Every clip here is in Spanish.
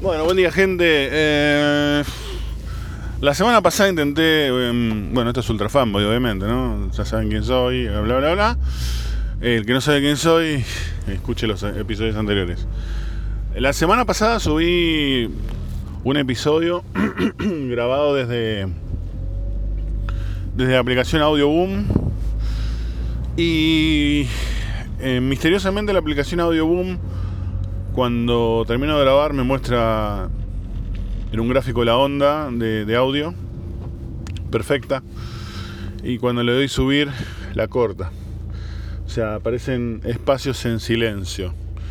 Bueno, buen día, gente. La semana pasada intenté, bueno, esto es Ultra Fanboy, obviamente, ¿no? Ya saben quién soy, bla, bla, bla. El que no sabe quién soy, escuche los episodios anteriores. La semana pasada subí un episodio grabado desde la aplicación Audioboom. Y misteriosamente la aplicación Audioboom, cuando termino de grabar, me muestra en un gráfico la onda de audio perfecta, y cuando le doy subir la corta. O sea, aparecen espacios en silencio.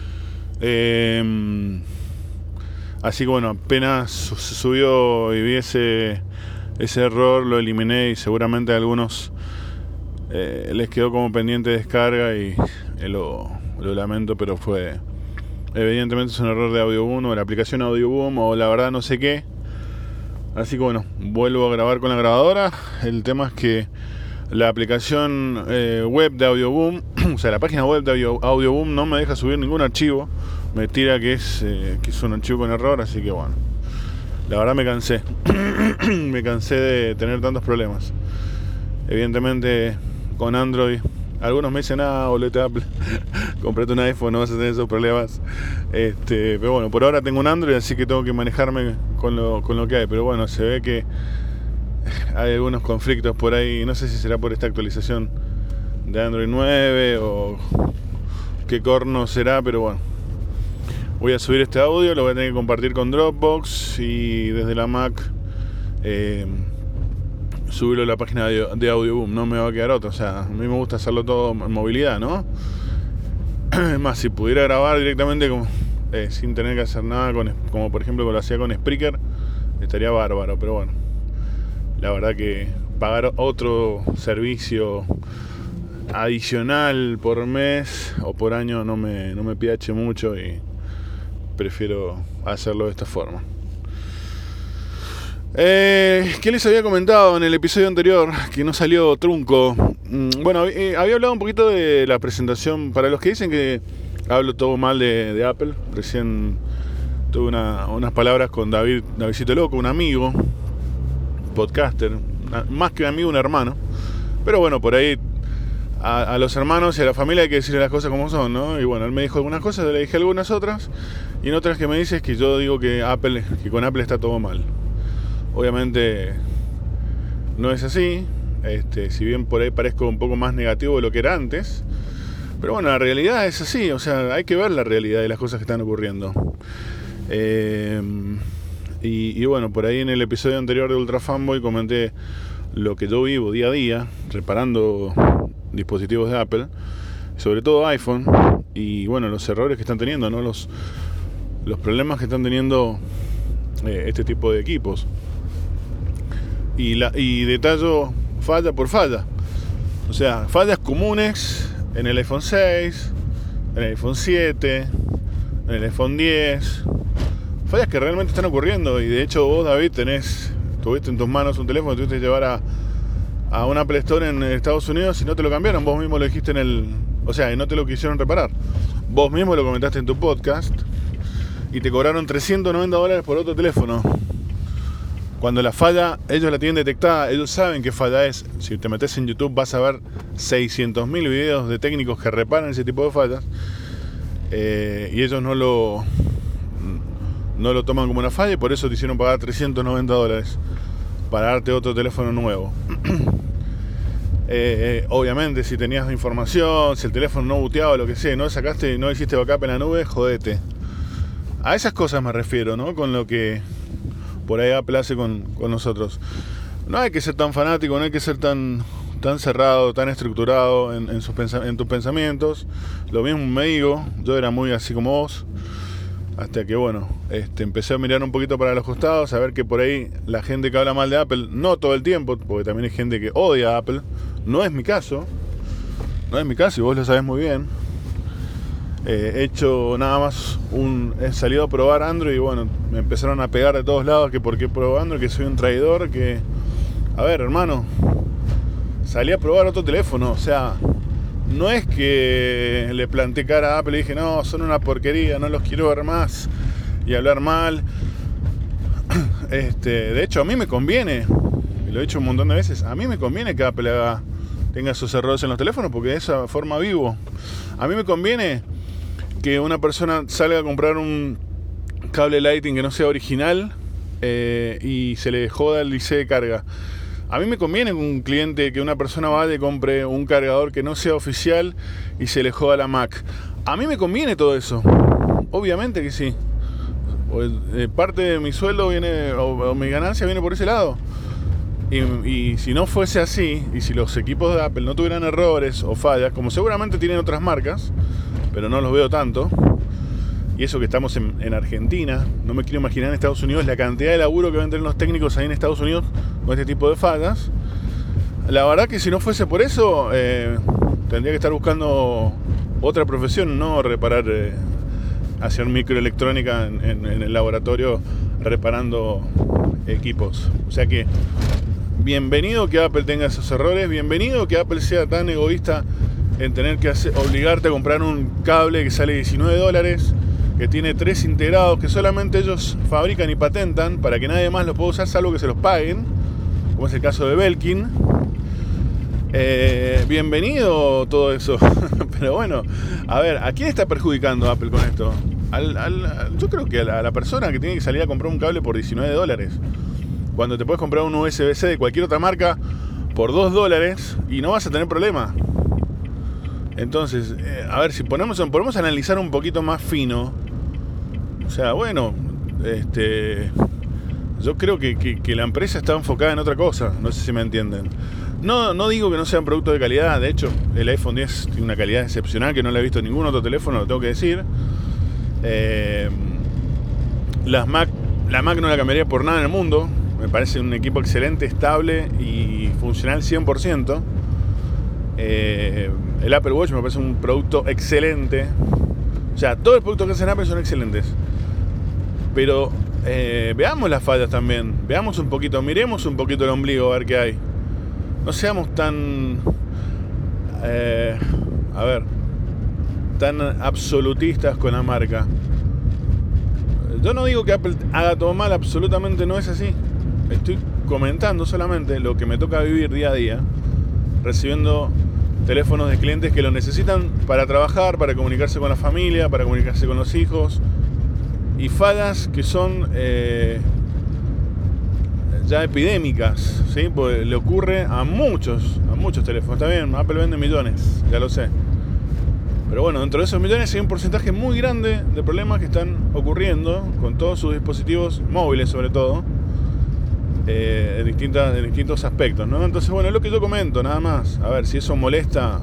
Así que bueno, apenas subió y vi ese error, lo eliminé, y seguramente a algunos les quedó como pendiente descarga, y lo lamento, pero fue... Evidentemente es un error de Audioboom, o de la aplicación Audioboom, o la verdad no sé qué. Así que bueno, vuelvo a grabar con la grabadora. El tema es que la aplicación web de Audioboom, o sea, la página web de Audioboom no me deja subir ningún archivo. Me tira que es un archivo con error, así que bueno. La verdad me cansé. Me cansé de tener tantos problemas. Evidentemente con Android... Algunos me dicen, volvete a Apple, comprate un iPhone, no vas a tener esos problemas. Pero bueno, por ahora tengo un Android, así que tengo que manejarme con lo que hay. Pero bueno, se ve que hay algunos conflictos por ahí. No sé si será por esta actualización de Android 9 o qué corno será, pero bueno. Voy a subir este audio, lo voy a tener que compartir con Dropbox, y desde la Mac subirlo a la página de Audioboom. No me va a quedar otra. O sea, a mí me gusta hacerlo todo en movilidad, ¿no? Es más, si pudiera grabar directamente sin tener que hacer nada, como por ejemplo lo hacía con Spreaker, estaría bárbaro. Pero bueno, la verdad que pagar otro servicio adicional por mes o por año no me piache mucho, y prefiero hacerlo de esta forma. ¿Qué les había comentado en el episodio anterior? Que no salió trunco. Bueno, había hablado un poquito de la presentación. Para los que dicen que hablo todo mal de Apple, recién tuve unas palabras con Davidcito Loco, un amigo, podcaster, más que un amigo, un hermano. Pero bueno, por ahí a los hermanos y a la familia hay que decirle las cosas como son, ¿no? Y bueno, él me dijo algunas cosas, yo le dije algunas otras, y en otras que me dice es que yo digo que con Apple está todo mal. Obviamente no es así, si bien por ahí parezco un poco más negativo de lo que era antes, pero bueno, la realidad es así. O sea, hay que ver la realidad de las cosas que están ocurriendo. Y bueno, por ahí en el episodio anterior de Ultra Fanboy comenté lo que yo vivo día a día reparando dispositivos de Apple, sobre todo iPhone, y bueno, los errores que están teniendo, ¿no? Los problemas que están teniendo este tipo de equipos. Y detallo falla por falla. O sea, fallas comunes en el iPhone 6, en el iPhone 7, en el iPhone 10. Fallas que realmente están ocurriendo. Y de hecho vos, David, tuviste en tus manos un teléfono, tuviste que llevar a una Apple Store en Estados Unidos, y no te lo cambiaron. Vos mismo lo dijiste y no te lo quisieron reparar. Vos mismo lo comentaste en tu podcast, y te cobraron $390 por otro teléfono. Cuando la falla, ellos la tienen detectada, ellos saben qué falla es. Si te metes en YouTube vas a ver 600.000 videos de técnicos que reparan ese tipo de fallas, y ellos no lo toman como una falla, y por eso te hicieron pagar $390 para darte otro teléfono nuevo. Obviamente, si tenías información, si el teléfono no booteaba, lo que sea, no sacaste, no hiciste backup en la nube, jodete. A esas cosas me refiero, ¿no? Con lo que por ahí Apple hace con nosotros. No hay que ser tan fanático, no hay que ser tan cerrado, tan estructurado en tus pensamientos. Lo mismo me digo, yo era muy así como vos, hasta que bueno, empecé a mirar un poquito para los costados, a ver que por ahí la gente que habla mal de Apple, no todo el tiempo, porque también hay gente que odia a Apple. No es mi caso, y vos lo sabés muy bien. He hecho nada más he salido a probar Android, y bueno, me empezaron a pegar de todos lados que por qué pruebo Android, que soy un traidor, que... A ver, hermano, salí a probar otro teléfono. O sea, no es que le planté cara a Apple y dije, no, son una porquería, no los quiero ver más, y hablar mal. De hecho, a mí me conviene, y lo he dicho un montón de veces, a mí me conviene que Apple tenga esos errores en los teléfonos porque de esa forma vivo. A mí me conviene que una persona salga a comprar un cable Lightning que no sea original y se le joda el IC de carga. A mí me conviene que una persona vaya y compre un cargador que no sea oficial y se le joda la Mac. A mí me conviene todo eso. Obviamente que sí. Parte de mi sueldo viene, o mi ganancia viene por ese lado. Y si no fuese así, y si los equipos de Apple no tuvieran errores o fallas, como seguramente tienen otras marcas, pero no los veo tanto, y eso que estamos en Argentina, no me quiero imaginar en Estados Unidos la cantidad de laburo que van a tener los técnicos ahí en Estados Unidos con este tipo de fallas. La verdad que si no fuese por eso, tendría que estar buscando otra profesión, no reparar, hacer microelectrónica en el laboratorio reparando equipos. O sea que bienvenido que Apple tenga esos errores, bienvenido que Apple sea tan egoísta en tener que obligarte a comprar un cable que sale $19, que tiene 3 integrados que solamente ellos fabrican y patentan para que nadie más lo pueda usar salvo que se los paguen, como es el caso de Belkin. Bienvenido todo eso. Pero bueno, a ver, ¿a quién está perjudicando Apple con esto? Yo creo que a la persona que tiene que salir a comprar un cable por $19, cuando te puedes comprar un USB-C de cualquier otra marca por $2 y no vas a tener problema. Entonces, a ver, si podemos analizar un poquito más fino. O sea, bueno, yo creo que la empresa está enfocada en otra cosa. No sé si me entienden. No digo que no sean productos de calidad. De hecho, el iPhone X tiene una calidad excepcional que no la he visto en ningún otro teléfono, lo tengo que decir. La Mac no la cambiaría por nada en el mundo. Me parece un equipo excelente, estable y funcional 100%. El Apple Watch me parece un producto excelente. O sea, todos los productos que hacen Apple son excelentes. Pero veamos las fallas también. Veamos un poquito, miremos un poquito el ombligo a ver qué hay. No seamos tan tan absolutistas con la marca. Yo no digo que Apple haga todo mal, absolutamente no es así. Estoy comentando solamente lo que me toca vivir día a día, recibiendo teléfonos de clientes que lo necesitan para trabajar, para comunicarse con la familia, para comunicarse con los hijos, y fallas que son ya epidémicas, ¿sí? Pues le ocurre a muchos teléfonos. Está bien, Apple vende millones, ya lo sé. Pero bueno, dentro de esos millones hay un porcentaje muy grande de problemas que están ocurriendo con todos sus dispositivos móviles, sobre todo, en distintos aspectos, ¿no? Entonces, bueno, es lo que yo comento, nada más. A ver, si eso molesta,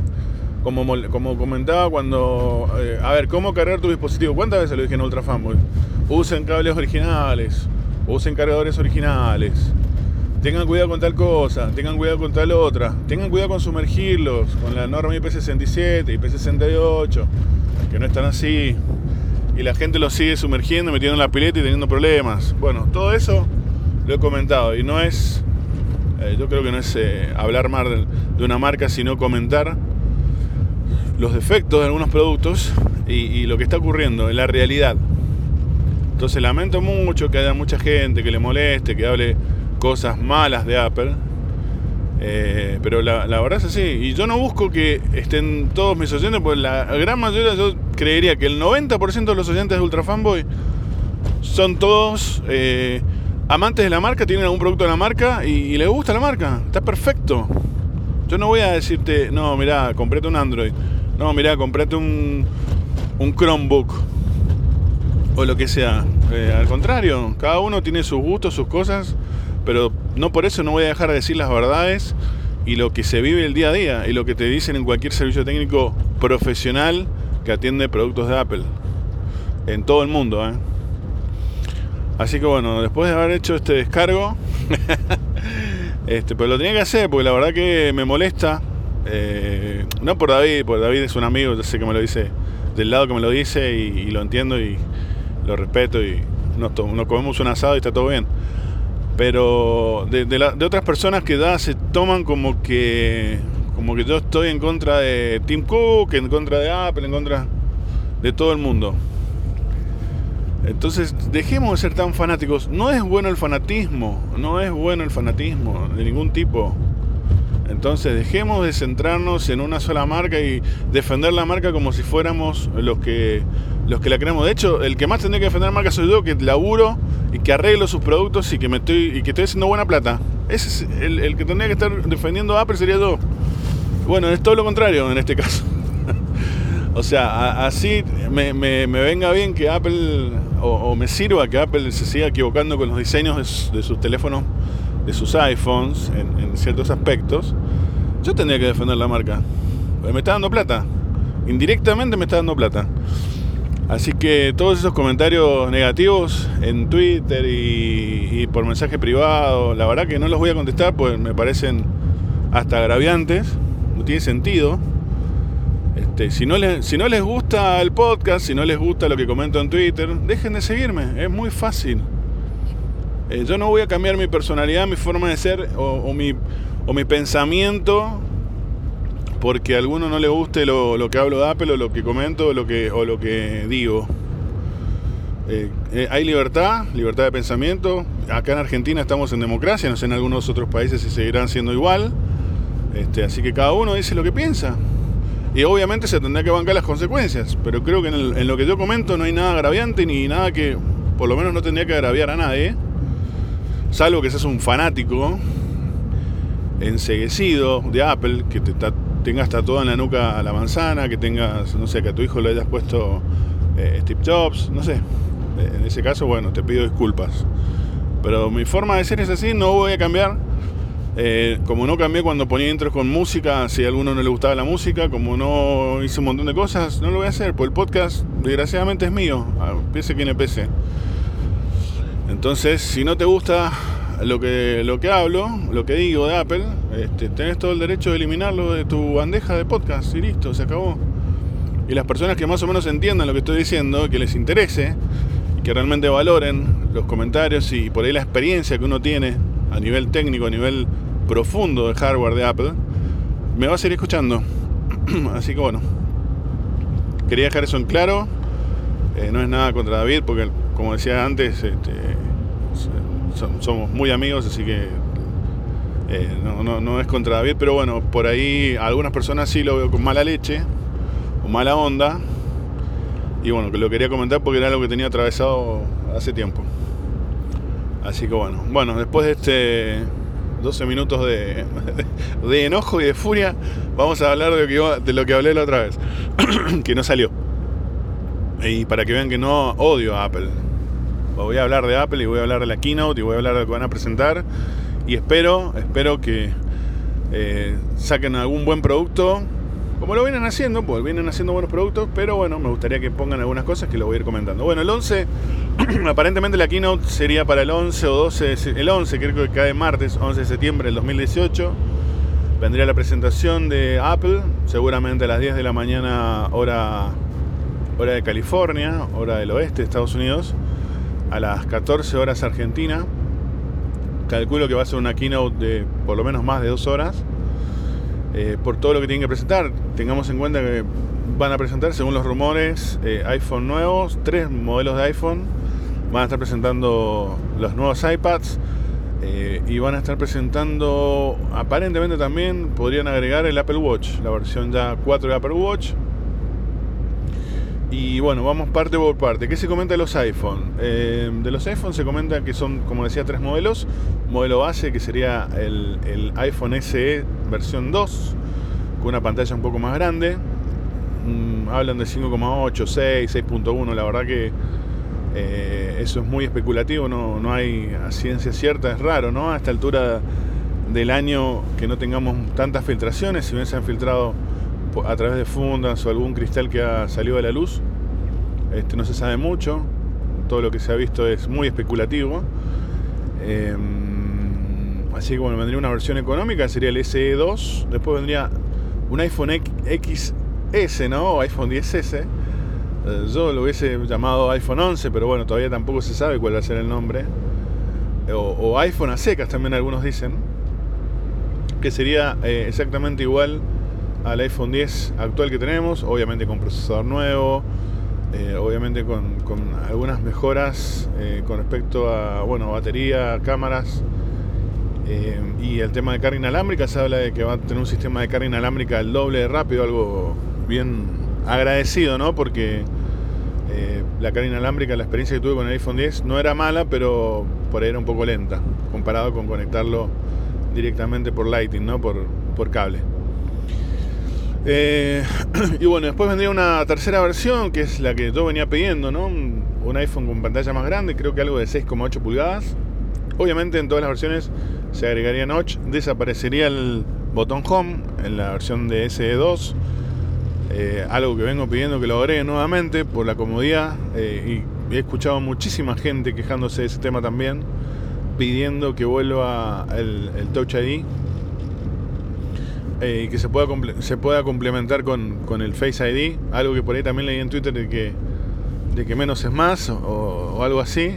como comentaba cuando... a ver, ¿cómo cargar tu dispositivo? ¿Cuántas veces lo dije en Ultra Fanboy? Usen cables originales, usen cargadores originales, tengan cuidado con tal cosa, tengan cuidado con tal otra, tengan cuidado con sumergirlos con la norma IP67 y IP68, que no están así, y la gente los sigue sumergiendo, metiendo en la pileta y teniendo problemas. Bueno, todo eso lo he comentado, y no es yo creo que no es hablar mal de una marca, sino comentar los defectos de algunos productos y lo que está ocurriendo en la realidad. Entonces lamento mucho que haya mucha gente que le moleste, que hable cosas malas de Apple, pero la verdad es así. Y yo no busco que estén todos mis oyentes, porque la gran mayoría, yo creería que el 90% de los oyentes de Ultra Fanboy son todos amantes de la marca, tienen algún producto de la marca y les gusta la marca. Está perfecto. Yo no voy a decirte, no, mirá, comprate un Android, no, mirá, comprate un Chromebook o lo que sea. Al contrario, cada uno tiene sus gustos, sus cosas, pero no por eso no voy a dejar de decir las verdades y lo que se vive el día a día y lo que te dicen en cualquier servicio técnico profesional que atiende productos de Apple en todo el mundo, Así que bueno, después de haber hecho este descargo pues lo tenía que hacer porque la verdad que me molesta, no por David, porque David es un amigo, yo sé que me lo dice del lado que me lo dice y lo entiendo y lo respeto y nos comemos un asado y está todo bien, pero de otras personas que ya se toman como que yo estoy en contra de Tim Cook, en contra de Apple, en contra de todo el mundo. Entonces, dejemos de ser tan fanáticos. No es bueno el fanatismo de ningún tipo. Entonces, dejemos de centrarnos en una sola marca y defender la marca como si fuéramos los que la creamos. De hecho, el que más tendría que defender la marca soy yo, que laburo y que arreglo sus productos y que estoy haciendo buena plata. Ese es el que tendría que estar defendiendo a Apple, sería yo. Bueno, es todo lo contrario en este caso. O sea, así me venga bien que Apple, o me sirva que Apple se siga equivocando con los diseños de sus teléfonos, de sus iPhones, en ciertos aspectos. Yo tendría que defender la marca. Me está dando plata. Indirectamente me está dando plata. Así que todos esos comentarios negativos en Twitter y por mensaje privado, la verdad que no los voy a contestar, pues me parecen hasta agraviantes. No tiene sentido. Si no les gusta el podcast, si no les gusta lo que comento en Twitter, dejen de seguirme. Es muy fácil. Yo no voy a cambiar mi personalidad, mi forma de ser o mi pensamiento porque a alguno no le guste lo que hablo de Apple o lo que comento o lo que digo. Hay libertad de pensamiento. Acá en Argentina estamos en democracia, no sé en algunos otros países si seguirán siendo igual. Así que cada uno dice lo que piensa. Y obviamente se tendrá que bancar las consecuencias. Pero creo que en lo que yo comento no hay nada agraviante ni nada que por lo menos no tendría que agraviar a nadie. Salvo que seas un fanático enceguecido de Apple, que tengas tatuado en la nuca a la manzana, que tengas, no sé, que a tu hijo le hayas puesto Steve Jobs, no sé. En ese caso, bueno, te pido disculpas. Pero mi forma de ser es así, no voy a cambiar. Como no cambié cuando ponía intros con música, si a alguno no le gustaba la música, como no hice un montón de cosas, no lo voy a hacer, porque el podcast desgraciadamente es mío, pese quien le pese. Entonces, si no te gusta lo que hablo, lo que digo de Apple, tenés todo el derecho de eliminarlo de tu bandeja de podcast y listo, se acabó. Y las personas que más o menos entiendan lo que estoy diciendo, que les interese y que realmente valoren los comentarios y por ahí la experiencia que uno tiene a nivel técnico, a nivel profundo de hardware de Apple, me va a seguir escuchando. Así que bueno, quería dejar eso en claro. No es nada contra David, porque como decía antes, somos muy amigos, así que no es contra David, pero bueno, por ahí algunas personas sí lo veo con mala leche o mala onda, y bueno, que lo quería comentar porque era algo que tenía atravesado hace tiempo. Así que bueno, después de 12 minutos de enojo y de furia, vamos a hablar de lo que hablé la otra vez, que no salió. Y para que vean que no odio a Apple. Voy a hablar de Apple y voy a hablar de la keynote y voy a hablar de lo que van a presentar. Y espero que saquen algún buen producto, como lo vienen haciendo, pues vienen haciendo buenos productos. Pero bueno, me gustaría que pongan algunas cosas que lo voy a ir comentando. Bueno, el 11, aparentemente la keynote sería para el 11 o 12, el 11 creo que cae martes, 11 de septiembre del 2018. Vendría la presentación de Apple, seguramente a las 10 de la mañana, hora de California, hora del oeste de Estados Unidos, a las 14 horas Argentina. Calculo que va a ser una keynote de por lo menos más de 2 horas, por todo lo que tienen que presentar. Tengamos en cuenta que van a presentar, según los rumores, iPhone nuevos, 3 modelos de iPhone, van a estar presentando los nuevos iPads, y van a estar presentando, aparentemente también podrían agregar el Apple Watch, la versión ya 4 de Apple Watch. Y bueno, vamos parte por parte. ¿Qué se comenta de los iPhone? De los iPhone se comenta que son, como decía, 3 modelos. Modelo base, que sería el iPhone SE versión 2, con una pantalla un poco más grande. Hablan de 5,8, 6, 6.1. La verdad que eso es muy especulativo, no hay a ciencia cierta. Es raro, ¿no? A esta altura del año que no tengamos tantas filtraciones. Si bien se han filtrado a través de fundas o algún cristal que ha salido a la luz, no se sabe mucho. Todo lo que se ha visto es muy especulativo. Así que bueno, vendría una versión económica, sería el SE 2. Después vendría un iPhone XS, ¿no? O iPhone XS. Yo lo hubiese llamado iPhone 11, pero bueno, todavía tampoco se sabe cuál va a ser el nombre. O iPhone a secas también algunos dicen, que sería exactamente igual al iPhone 10 actual que tenemos, obviamente con procesador nuevo, obviamente con algunas mejoras con respecto a batería, cámaras y el tema de carga inalámbrica. Se habla de que va a tener un sistema de carga inalámbrica el doble de rápido, algo bien agradecido, ¿no? Porque la carga inalámbrica, la experiencia que tuve con el iPhone X no era mala, pero por ahí era un poco lenta comparado con conectarlo directamente por Lightning, ¿no? Por cable. Y bueno, después vendría una tercera versión, que es la que yo venía pidiendo, ¿no? Un iPhone con pantalla más grande, creo que algo de 6,8 pulgadas. Obviamente en todas las versiones se agregaría notch, desaparecería el botón Home en la versión de SE2, algo que vengo pidiendo que lo agregue nuevamente por la comodidad, y he escuchado muchísima gente quejándose de ese tema también, pidiendo que vuelva el Touch ID, y que se pueda complementar con el Face ID, algo que por ahí también leí en Twitter de que menos es más o algo así.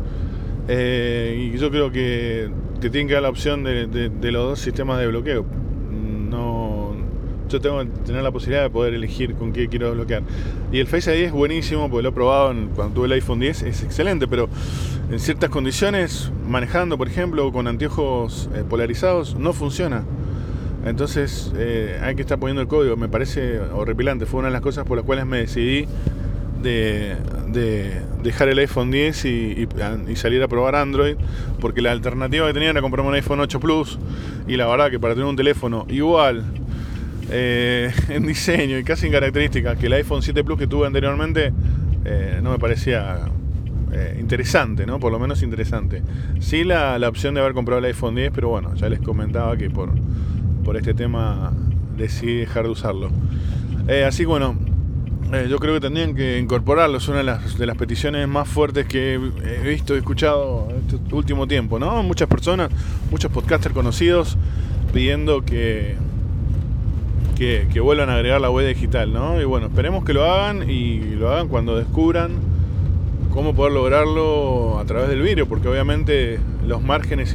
Y yo creo que te tienen que dar la opción de los dos sistemas de bloqueo. Yo tengo que tener la posibilidad de poder elegir con qué quiero desbloquear. Y el Face ID es buenísimo, porque lo he probado cuando tuve el iPhone 10, es excelente, pero en ciertas condiciones, manejando por ejemplo con anteojos polarizados, no funciona. Entonces hay que estar poniendo el código. Me parece horripilante. Fue una de las cosas por las cuales me decidí de dejar el iPhone 10 y salir a probar Android, porque la alternativa que tenía era comprarme un iPhone 8 Plus, y la verdad que para tener un teléfono igual en diseño y casi en características que el iPhone 7 Plus que tuve anteriormente, no me parecía interesante, ¿no? Por lo menos interesante. Sí, la opción de haber comprado el iPhone 10, pero bueno, ya les comentaba que por este tema decidí dejar de usarlo. Así que bueno, yo creo que tendrían que incorporarlo. Es una de las peticiones más fuertes que he visto y escuchado este último tiempo, ¿no? Muchas personas, muchos podcasters conocidos pidiendo que vuelvan a agregar la huella digital, ¿no? Y bueno, esperemos que lo hagan, y lo hagan cuando descubran cómo poder lograrlo a través del vidrio, porque obviamente los márgenes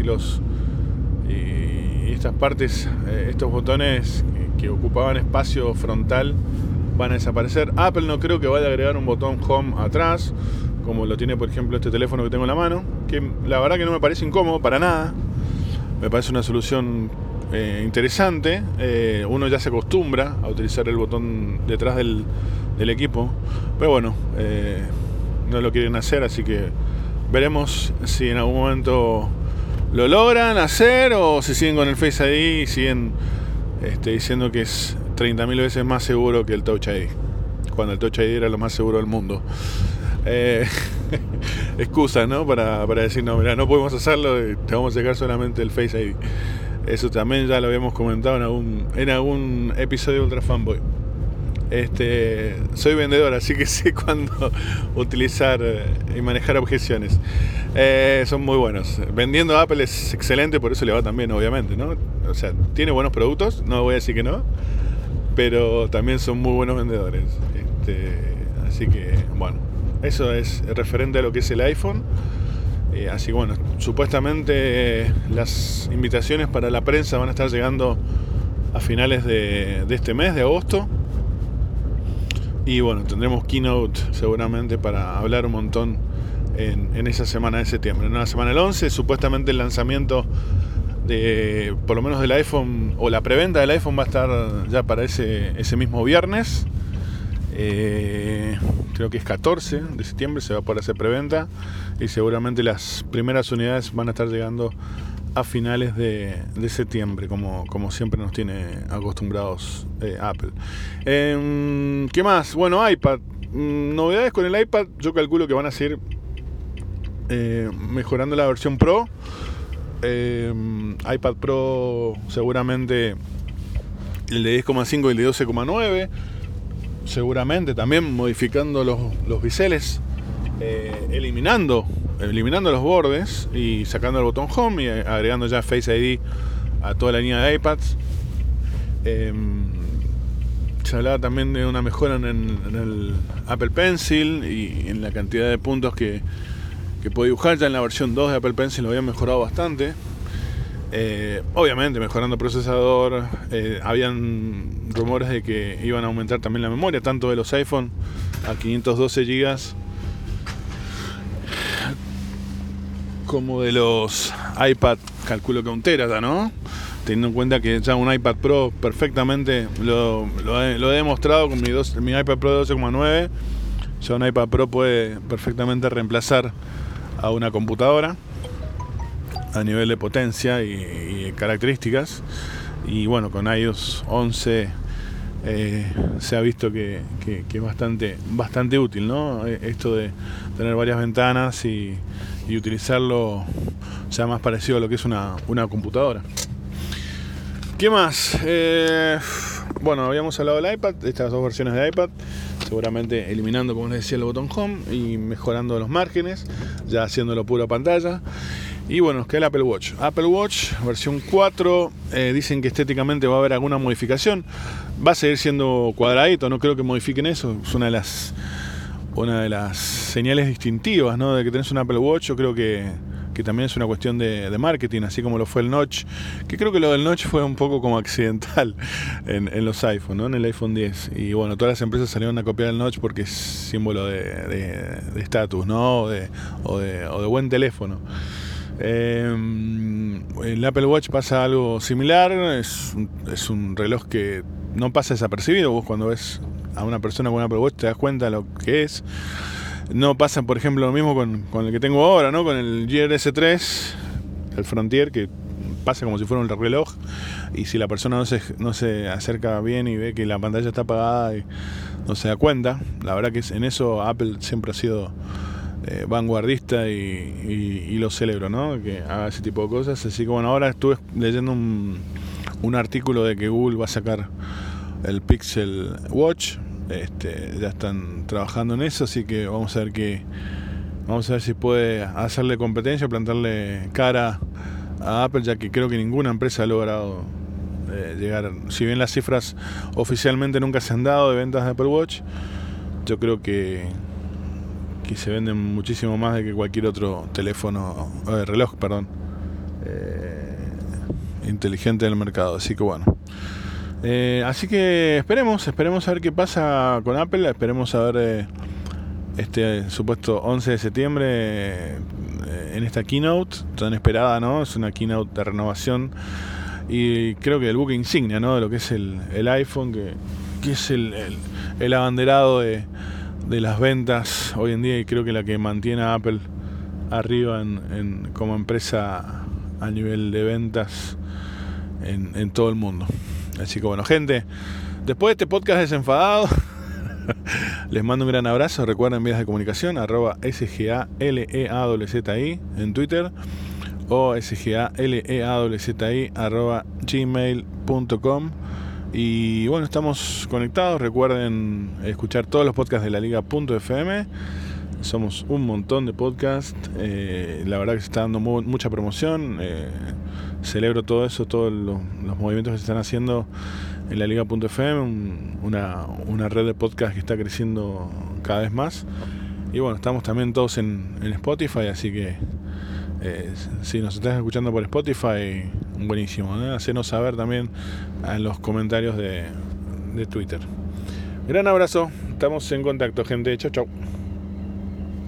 y estas partes, estos botones que ocupaban espacio frontal van a desaparecer. Apple no creo que vaya a agregar un botón Home atrás, como lo tiene por ejemplo este teléfono que tengo en la mano, que la verdad que no me parece incómodo para nada. Me parece una solución interesante. Uno ya se acostumbra a utilizar el botón detrás del equipo, pero bueno, no lo quieren hacer, así que veremos si en algún momento lo logran hacer, o si siguen con el Face ID y siguen diciendo que es 30.000 veces más seguro que el Touch ID, cuando el Touch ID era lo más seguro del mundo. Excusa, ¿no? Para decir, no, mira, no podemos hacerlo, te vamos a sacar solamente el Face ID. Eso también ya lo habíamos comentado en algún episodio de Ultra Fanboy. Soy vendedor, así que sé cuándo utilizar y manejar objeciones. Son muy buenos. Vendiendo Apple es excelente, por eso le va tan bien, obviamente, ¿no? O sea, tiene buenos productos, no voy a decir que no, pero también son muy buenos vendedores. Así que, bueno, eso es referente a lo que es el iPhone. Así que bueno, supuestamente las invitaciones para la prensa van a estar llegando a finales de este mes, de agosto. Y bueno, tendremos keynote seguramente para hablar un montón en esa semana de septiembre. En la semana del 11, supuestamente el lanzamiento por lo menos del iPhone, o la preventa del iPhone, va a estar ya para ese mismo viernes. Creo que es 14 de septiembre, se va a poder hacer preventa, y seguramente las primeras unidades van a estar llegando a finales de septiembre, como siempre nos tiene acostumbrados Apple. ¿Qué más? Bueno, iPad. Novedades con el iPad. Yo calculo que van a seguir mejorando la versión Pro. iPad Pro seguramente el de 10,5 y el de 12,9. Seguramente también modificando los biseles, eliminando los bordes y sacando el botón Home y agregando ya Face ID a toda la línea de iPads. Se hablaba también de una mejora en el Apple Pencil y en la cantidad de puntos que puede dibujar. Ya en la versión 2 de Apple Pencil lo habían mejorado bastante. Obviamente mejorando procesador. Habían rumores de que iban a aumentar también la memoria, tanto de los iPhone a 512 GB como de los iPad, calculo que 1 TB, ¿no? Teniendo en cuenta que ya un iPad Pro perfectamente lo he demostrado con mi iPad Pro de 12,9. Ya un iPad Pro puede perfectamente reemplazar a una computadora a nivel de potencia y características. Y bueno, con iOS 11 se ha visto que es bastante útil, ¿no? Esto de tener varias ventanas y utilizarlo ya más parecido a lo que es una computadora. ¿Qué más? Bueno, habíamos hablado del iPad, estas 2 versiones de iPad, seguramente eliminando, como les decía, el botón Home y mejorando los márgenes, ya haciéndolo pura pantalla. Y bueno, nos queda el Apple Watch. Apple Watch versión 4, dicen que estéticamente va a haber alguna modificación. Va a seguir siendo cuadradito, no creo que modifiquen eso. Es una de las señales distintivas, ¿no? De que tenés un Apple Watch. Yo creo que también es una cuestión de marketing, así como lo fue el Notch. Que creo que lo del Notch fue un poco como accidental en los iPhone, ¿no? En el iPhone 10. Y bueno, todas las empresas salieron a copiar el Notch porque es símbolo de estatus, ¿no? O de buen teléfono. El Apple Watch pasa algo similar. Es un reloj que no pasa desapercibido. Vos cuando ves a una persona con un Apple Watch te das cuenta de lo que es. No pasa, por ejemplo, lo mismo con el que tengo ahora, ¿no? Con el Gear S3, el Frontier, que pasa como si fuera un reloj. Y si la persona no se acerca bien y ve que la pantalla está apagada y no se da cuenta. La verdad que en eso Apple siempre ha sido vanguardista y lo celebro, ¿no? Que haga ese tipo de cosas. Así que bueno, ahora estuve leyendo un artículo de que Google va a sacar el Pixel Watch. Ya están trabajando en eso, así que vamos a ver si puede hacerle competencia, plantarle cara a Apple, ya que creo que ninguna empresa ha logrado llegar. Si bien las cifras oficialmente nunca se han dado de ventas de Apple Watch, yo creo que se venden muchísimo más de que cualquier otro reloj, inteligente del mercado. Así que bueno. Así que esperemos a ver qué pasa con Apple. Esperemos a ver este supuesto 11 de septiembre en esta keynote tan esperada, ¿no? Es una keynote de renovación y creo que el buque insignia, ¿no? De lo que es el iPhone, que es el abanderado de las ventas hoy en día, y creo que la que mantiene a Apple arriba como empresa a nivel de ventas en todo el mundo. Así que bueno, gente, después de este podcast desenfadado, les mando un gran abrazo. Recuerden vías de comunicación, @sgaleazzi en Twitter o sgaleazzi@gmail.com. Y bueno, estamos conectados. Recuerden escuchar todos los podcasts de la Liga.fm. Somos un montón de podcasts. La verdad que se está dando mucha promoción. Celebro todo eso, todos los movimientos que se están haciendo en la Liga.fm, una red de podcasts que está creciendo cada vez más. Y bueno, estamos también todos en Spotify, así que si nos estás escuchando por Spotify, buenísimo, ¿no? Hacenos saber también en los comentarios de Twitter. Gran abrazo, estamos en contacto, gente. Chau, chau.